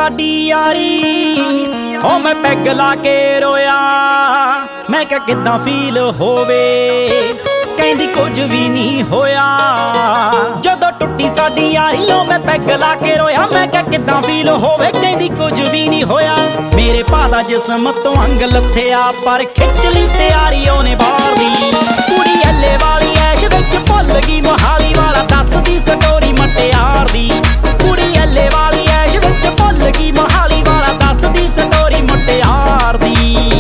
साडी यारी ओ मैं पैग ला के रोया। मैं क्या किद्दां फील होवे, कहंदी कुछ भी नहीं होया। जदों टुटी साडी यारी ओ मैं पैग ला के रोया। मैं क्या किद्दां फील होवे, कहंदी कुछ भी नहीं होया। मेरे भा दा जिस्म तो अंग लथया, पर खिच ली तैयारी ओने बाहर दी। कुड़ी हल्ले वाली ऐश विच भुल गई मोहाली वाला, दसदी स्टोरी मटियार दी। कुड़ी हल्ले वाली ऐश विच भुल गई मोहाली वाला, दसदी स्टोरी मटियार दी।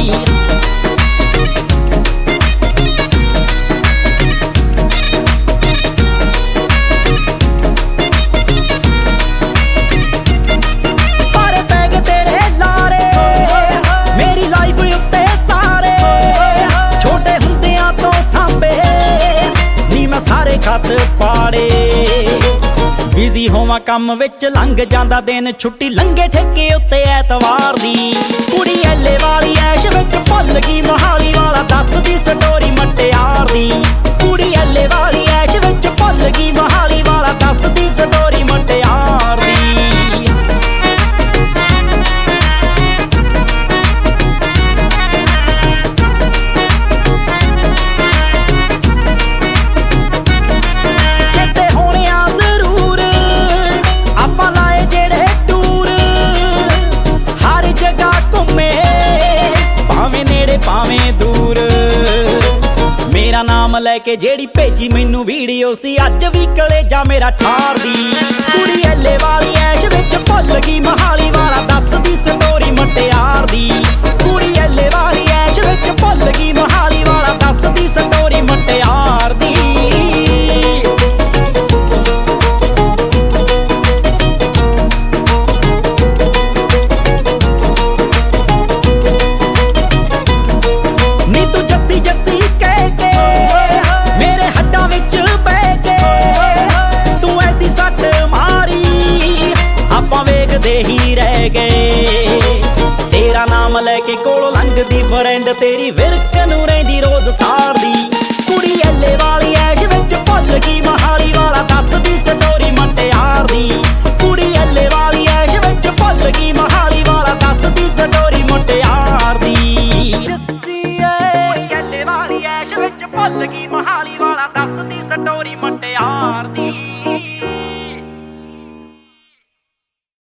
खत पाड़े बिजी होवां कम विच लंघ जांदा दिन, छुट्टी लंघे ठेके उत्ते ऐतवार दी। कुड़ी हल्ले वाली ऐश विच भुल गई मोहाली वाला, दसदी स्टोरी मटियार दी। कुड़ी हल्ले वाली ऐश विच भुल गई मोहाली वाला, दसदी स्टोरी मटियार दी। भावें दूर मेरा नाम लैके जेड़ी भेजी मैनू वीडियो सी, अज भी कलेजा मेरा ठार दी। कुड़ी हल्ले वाली ऐश विच भुल गई मोहाली वाला, दसदी स्टोरी मटियार दी। कुड़ी हल्ले वाली ऐश विच भुल गई मोहाली वाला, दसदी स्टोरी मटियार दी। ही रह गए तेरा नाम लैके कोलों लंघदी फ्रेंड, तेरी विरक नूं रहिंदी रोज सार दी। कुड़ी हल्ले वाली ऐश विच भुल गई मोहाली वाला,